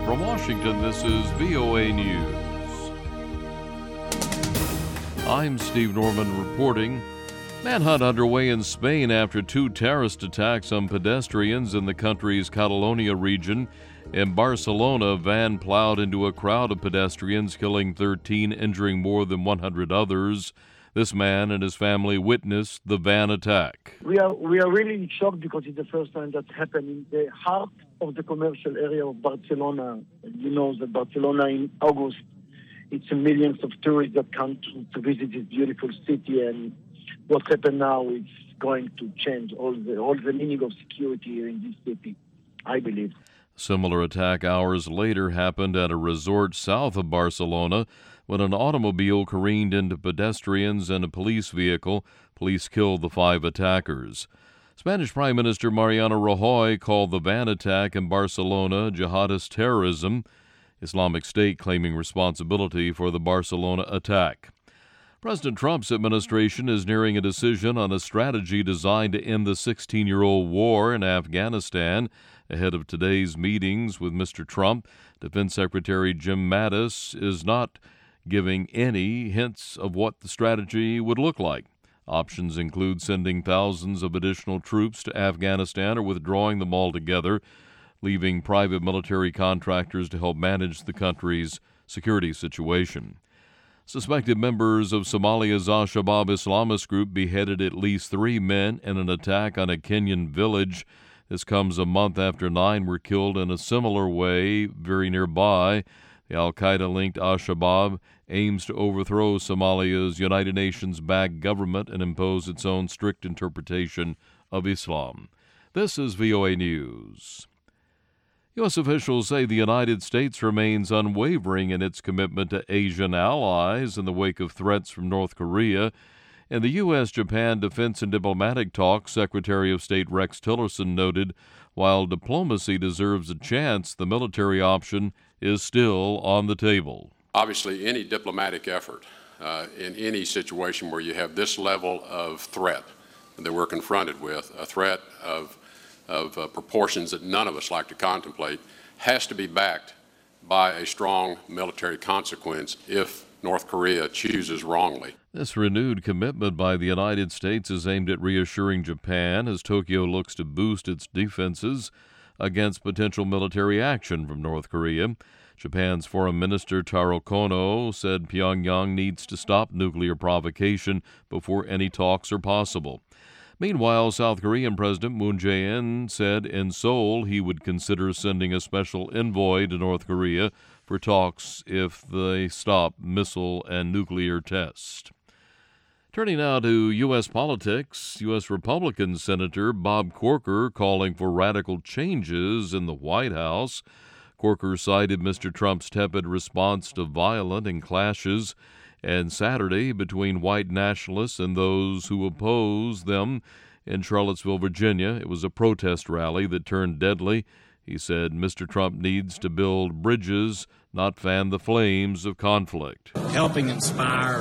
From Washington, this is VOA News. I'm Steve Norman reporting. Manhunt underway in Spain after two terrorist attacks on pedestrians in the country's Catalonia region. In Barcelona, a van plowed into a crowd of pedestrians, killing 13, injuring more than 100 others. This man and his family witnessed the van attack. We are really shocked because it's the first time that's happened in the heart of the commercial area of Barcelona. You know that Barcelona in August, it's millions of tourists that come to visit this beautiful city, and what's happened now is going to change all the meaning of security here in this city, I believe. Similar attack hours later happened at a resort south of Barcelona when an automobile careened into pedestrians and a police vehicle. Police killed the 5 attackers. Spanish Prime Minister Mariano Rajoy called the van attack in Barcelona jihadist terrorism, Islamic State claiming responsibility for the Barcelona attack. President Trump's administration is nearing a decision on a strategy designed to end the 16-year-old war in Afghanistan. Ahead of today's meetings with Mr. Trump, Defense Secretary Jim Mattis is not giving any hints of what the strategy would look like. Options include sending thousands of additional troops to Afghanistan or withdrawing them altogether, leaving private military contractors to help manage the country's security situation. Suspected members of Somalia's Al-Shabaab Islamist group beheaded at least 3 men in an attack on a Kenyan village. This comes a month after 9 were killed in a similar way very nearby. The al-Qaeda-linked Al-Shabaab aims to overthrow Somalia's United Nations-backed government and impose its own strict interpretation of Islam. This is VOA News. U.S. officials say the United States remains unwavering in its commitment to Asian allies in the wake of threats from North Korea. In the U.S.-Japan defense and diplomatic talks, Secretary of State Rex Tillerson noted, while diplomacy deserves a chance, the military option is still on the table. Obviously, any diplomatic effort in any situation where you have this level of threat that we're confronted with, a threat of proportions that none of us like to contemplate, has to be backed by a strong military consequence if North Korea chooses wrongly. This renewed commitment by the United States is aimed at reassuring Japan as Tokyo looks to boost its defenses against potential military action from North Korea. Japan's Foreign Minister Taro Kono said Pyongyang needs to stop nuclear provocation before any talks are possible. Meanwhile, South Korean President Moon Jae-in said in Seoul he would consider sending a special envoy to North Korea for talks if they stop missile and nuclear tests. Turning now to U.S. politics, U.S. Republican Senator Bob Corker calling for radical changes in the White House. Corker cited Mr. Trump's tepid response to violent clashes and Saturday between white nationalists and those who oppose them in Charlottesville, Virginia. It was a protest rally that turned deadly. He said Mr. Trump needs to build bridges, not fan the flames of conflict. Helping inspire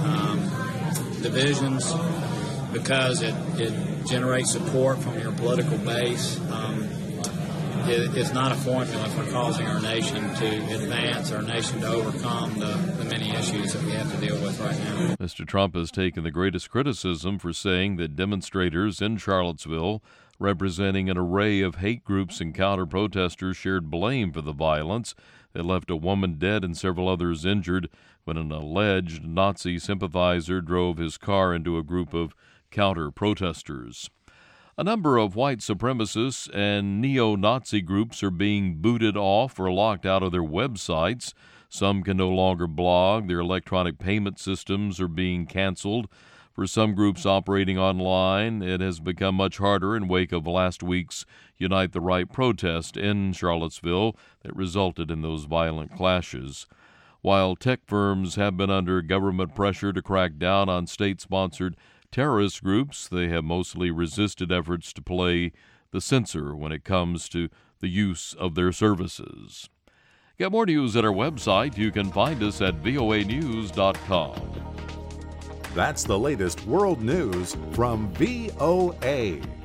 divisions because it generates support from your political base. It's not a formula for causing our nation to advance, our nation to overcome the many issues that we have to deal with right now. Mr. Trump has taken the greatest criticism for saying that demonstrators in Charlottesville, representing an array of hate groups and counter-protesters, shared blame for the violence that left a woman dead and several others injured when an alleged Nazi sympathizer drove his car into a group of counter-protesters. A number of white supremacists and neo-Nazi groups are being booted off or locked out of their websites. Some can no longer blog. Their electronic payment systems are being canceled. For some groups operating online, it has become much harder in wake of last week's Unite the Right protest in Charlottesville that resulted in those violent clashes. While tech firms have been under government pressure to crack down on state-sponsored terrorist groups, they have mostly resisted efforts to play the censor when it comes to the use of their services. Get more news at our website. You can find us at voanews.com. That's the latest world news from VOA.